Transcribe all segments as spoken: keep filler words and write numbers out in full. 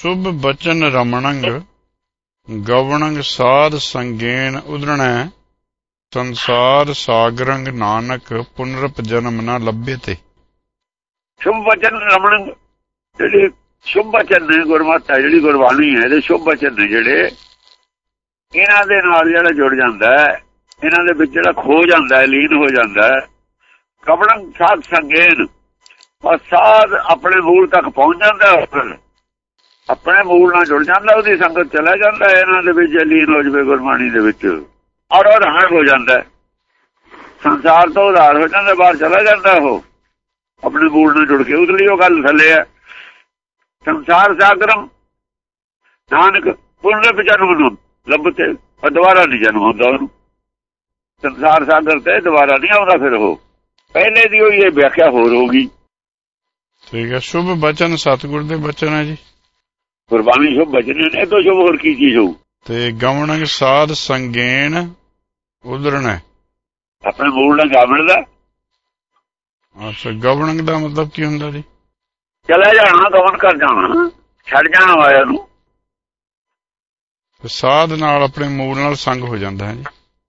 शुभ बचन रमणंग गवणंग साध संगेन उदरणै संसार सागरंग नानक पुनरप जन्म न लभ्य ते। शुभ बचन रमणंग ਜਿਹੜੇ शुभ बचन ने गुरमत है ਜਿਹੜੀ गुरबाणी है ਇਹਦੇ शुभ बचन ने ਜਿਹੜੇ ਇਹਨਾਂ ਦੇ ਨਾਲ ਜਿਹੜਾ ਜੁੜ ਜਾਂਦਾ ਹੈ, ਇਹਨਾਂ ਦੇ ਵਿੱਚ ਜਿਹੜਾ ਖੋ ਜਾਂਦਾ ਹੈ, ਲੀਨ ਹੋ ਜਾਂਦਾ ਹੈ। ਕਵਣੰ ਸਾਧ ਸੰਗੇਨ, और ਸਾਧ ਆਪਣੇ ਮੂਲ ਤੱਕ ਪਹੁੰਚ ਜਾਂਦਾ ਹੈ, ਆਪਣੇ ਮੂਲ ਨਾਲ ਜੁੜ ਜਾਂਦਾ, ਉਹਦੀ ਸੰਗਤ ਚਲਾ ਜਾਂਦਾ ਹੈ, ਇਹਨਾਂ ਦੇ ਵਿੱਚ ਲੀਨ ਹੋ ਜਾਵੇ ਗੁਰਬਾਣੀ ਦੇ ਵਿੱਚ, ਔਰ ਉਹ ਰਹਿਣ ਹੋ ਜਾਂਦਾ ਹੈ, ਸੰਸਾਰ ਤੋਂ ਉਧਾਰ ਹੋ ਜਾਂਦਾ, ਬਾਹਰ ਚਲਾ ਜਾਂਦਾ ਉਹ ਆਪਣੇ ਮੂਲ ਨਾਲ ਜੁੜ ਕੇ। ਉਸ ਲਈ ਉਹ ਗੱਲ ਥੱਲੇ ਹੈ ਸੰਸਾਰ ਸਾਗਰਮ ਨਾਨਕ ਪੁਨਰ ਜਨਮ ਨੂੰ ਲੱਭਤੇ, ਦੁਬਾਰਾ ਨਹੀਂ ਜਨਮ ਹੁੰਦਾ ਉਹਨੂੰ, ਸੰਸਾਰ ਸਾਗਰ ਤੇ ਦੁਬਾਰਾ ਨਹੀਂ ਆਉਂਦਾ ਫਿਰ ਉਹ, ਪਹਿਲੇ ਦੀ ਹੋਈ ਇਹ ਵਿਆਖਿਆ ਹੋਰ ਹੋਗੀ। ਠੀਕ ਹੈ। ਸ਼ੁਭ ਬਚਨ ਸਤਿਗੁਰ ਦੇ ਬਚਨ ਹੈ ਜੀ, ਗੁਰਬਾਣੀ ਸ਼ੁਭ ਬਚਨ ਨੇ, ਇਹ ਤੋਂ ਸ਼ੁਭ ਹੋਰ ਕੀ ਚੀਜ਼ ਹੋਊ। ਤੇ ਗਵਣੰਗ ਸਾਧ ਸੰਗੇਨ ਉਦਰਣਾ, ਆਪਣੇ ਮੂਲ ਨਾਲ ਗਾਵਣ ਦਾ। ਅੱਛਾ, ਗਵਣੰਗ ਦਾ ਮਤਲਬ ਕੀ ਹੁੰਦਾ ਜੀ? ਚਲਾ ਜਾਣਾ, ਗਵਨ ਕਰ ਜਾਣਾ, ਛੱਡ ਜਾਣਾ ਵਾਇਆ ਨੂੰ। ਸਾਧ ਨਾਲ ਆਪਣੇ ਮੂਲ ਨਾਲ ਸੰਗ ਹੋ ਜਾਂਦਾ ਹੈ ਜੀ।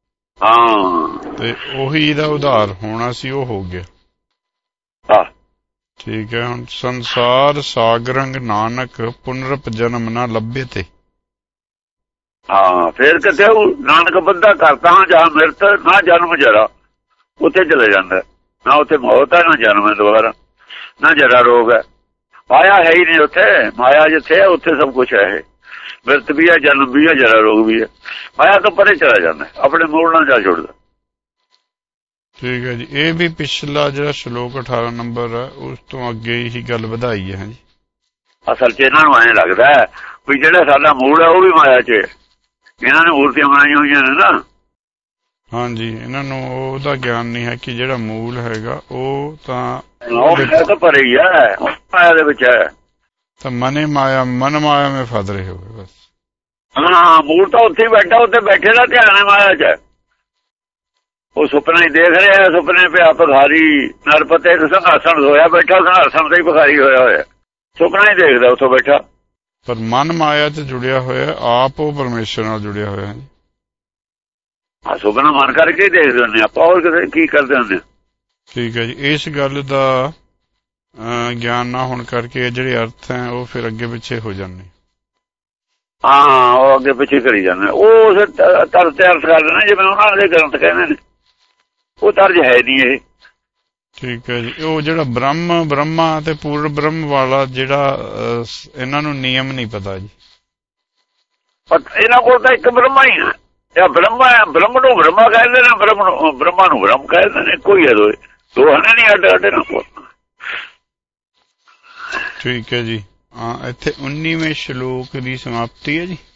ਹਾਂ, ਤੇ ਉਹੀ ਇਹਦਾ ਉਧਾਰ ਹੋਣਾ ਸੀ, ਉਹ ਹੋ ਗਿਆ। ਹਾਂ, ਠੀਕ ਹੈ। ਹੁਣ ਸੰਸਾਰ ਸਾਗਰੰਗ ਨਾਨਕ ਪੁਨਰਪ ਜਨਮ ਨਾ ਲੱਭੇ ਤੇ। ਹਾਂ, ਫੇਰ ਕਿਤੇ ਨਾਨਕ ਬੰਦਾ ਕਰਤਾ ਜਾਂ ਮਿਰਤ ਨਾ ਜਨਮ ਜਰਾ, ਉੱਥੇ ਚਲੇ ਜਾਂਦਾ, ਨਾ ਉੱਥੇ ਮੌਤ ਹੈ, ਨਾ ਜਨਮ ਹੈ ਦੁਬਾਰਾ, ਨਾ ਜਰਾ ਰੋਗ ਹੈ। ਮਾਇਆ ਹੈ ਹੀ ਨਹੀਂ ਉੱਥੇ, ਮਾਇਆ ਜਿੱਥੇ ਹੈ ਉੱਥੇ ਸਭ ਕੁਛ ਹੈ। ਮਿਰਤ ਵੀ ਹੈ, ਜਨਮ ਵੀ ਹੈ, ਜਰਾ ਰੋਗ ਵੀ ਹੈ। ਮਾਇਆ ਤੋਂ ਪਰੇ ਚਲਾ ਜਾਂਦਾ, ਆਪਣੇ ਮੂਲ ਨਾਲ ਜਾ ਜੁੜਦਾ। ਠੀਕ ਹੈ ਜੀ। ਇਹ ਵੀ ਪਿਛਲਾ ਜਿਹੜਾ ਸ਼ਲੋਕ ਅਠਾਰਾਂ ਨੰਬਰ ਹੈ ਉਸ ਤੋਂ ਅੱਗੇ ਹੀ ਗੱਲ ਵਧਾਈ ਹੈ ਜੀ। ਅਸਲ ਚ ਇਹਨਾਂ ਨੂੰ ਐਂ ਲੱਗਦਾ ਵੀ ਜਿਹੜਾ ਸਾਡਾ ਮੂਲ ਹੈ ਉਹ ਵੀ ਮਾਇਆ ਚ, ਇਹਨਾਂ ਨੇ ਮੂਰਤੀਆਂ ਬਣਾਈਆਂ ਹੋਈਆਂ ਨੇ ਨਾ। ਹਾਂਜੀ, ਇਹਨਾਂ ਨੂੰ ਉਹਦਾ ਗਿਆਨ ਨਹੀਂ ਹੈ ਕਿ ਜਿਹੜਾ ਮੂਲ ਹੈਗਾ ਉਹ ਤਾਂ ਤਾਂ ਭਰੇ ਹੀ ਹੈ, ਮਾਇਆ ਦੇ ਵਿੱਚ ਹੈ। ਤਾਂ ਮਨੇ ਮਾਇਆ ਮਨ ਮਾਇਆ ਮੇ ਫਸ ਰਹੇ ਹੋ ਬਸ। ਹਾਂ, ਮੂਲ ਤਾਂ ਉੱਥੇ ਹੀ ਬੈਠਾ, ਉੱਥੇ ਬੈਠੇ ਦਾ ਧਿਆਨ ਹੈ ਮਾਇਆ ਚ। ਉਹ ਸੁਪਨਾ ਹੀ ਦੇਖ ਰਿਹਾ, ਸੁਪਨੇ ਪਿਆ ਭਿਖਾਰੀ ਨਰਪਤੇ ਸੰਘਾਸਣ ਹੋਇਆ ਬੈਠਾ, ਸੰਘਾਸਣ ਤੇ ਹੀ ਭਿਖਾਰੀ ਹੋਇਆ ਹੋਇਆ, ਸੁਪਨਾ ਹੀ ਦੇਖਦਾ ਉੱਥੋਂ ਬੈਠਾ। ਪਰ ਮਨ ਮਾਇਆ ਚ ਜੁੜਿਆ ਹੋਇਆ, ਆਪ ਉਹ ਪਰਮੇਸ਼ਰ ਨਾਲ ਜੁੜਿਆ ਹੋਇਆ ਜੀ। ਹਾਂ, ਸੁਪਨਾ ਮਨ ਕਰਕੇ ਹੀ ਦੇਖਦੇ ਹੁੰਦੇ ਆਪਾਂ, ਹੋਰ ਕਿਤੇ ਕੀ ਕਰਦੇ ਹੁੰਦੇ। ਠੀਕ ਹੈ ਜੀ। ਇਸ ਗੱਲ ਦਾ ਗਿਆਨ ਨਾ ਹੋਣ ਕਰਕੇ ਜਿਹੜੇ ਅਰਥ ਹੈ ਉਹ ਫਿਰ ਅੱਗੇ ਪਿੱਛੇ ਹੋ ਜਾਂਦੇ। ਹਾਂ, ਉਹ ਅੱਗੇ ਪਿੱਛੇ ਕਰੀ ਜਾਂਦੇ, ਉਹ ਉਸ ਤਰਜ਼ ਤੇ ਅਰਥ ਕਰਦੇ ਨੇ ਜਿਵੇਂ ਉਹਨਾਂ ਦੇ ਗ੍ਰੰਥ ਕਹਿੰਦੇ ਨੇ, ਉਹ ਤਰਜ਼ ਹੈ ਨਹੀਂ ਇਹ। ਠੀਕ ਹੈ ਜੀ। ਉਹ ਜਿਹੜਾ ਬ੍ਰਹਮ ਬ੍ਰਹਮਾ ਤੇ ਪੂਰਨ ਬ੍ਰਹਮ ਵਾਲਾ ਜਿਹੜਾ ਇਹਨਾਂ ਨੂੰ ਨਿਯਮ ਨਹੀਂ ਪਤਾ ਜੀ। ਇਹਨਾਂ ਕੋਲ ਤਾਂ ਇੱਕ ਬ੍ਰਹਮਾ ਹੀ ਹੈ, ਜਾਂ ਬ੍ਰਹਮਾ ਬ੍ਰਹਮ ਨੂੰ ਬ੍ਰਹਮਾ ਕਹਿੰਦੇ ਨੇ, ਬ੍ਰਹਮ ਨੂੰ ਬ੍ਰਹਮਾ ਨੂੰ ਬ੍ਰਹਮ ਕਹਿੰਦੇ ਨੇ, ਕੋਈ ਹੈ ਦੋਏ ਦੋ ਹਨ ਨਹੀਂ ਅੱਡ ਅੱਡ ਨਾ ਕੋਲ। ਠੀਕ ਹੈ ਜੀ। ਹਾਂ, ਇੱਥੇ ਉੱਨੀਵੇਂ ਸ਼ਲੋਕ ਦੀ ਸਮਾਪਤੀ ਹੈ ਜੀ।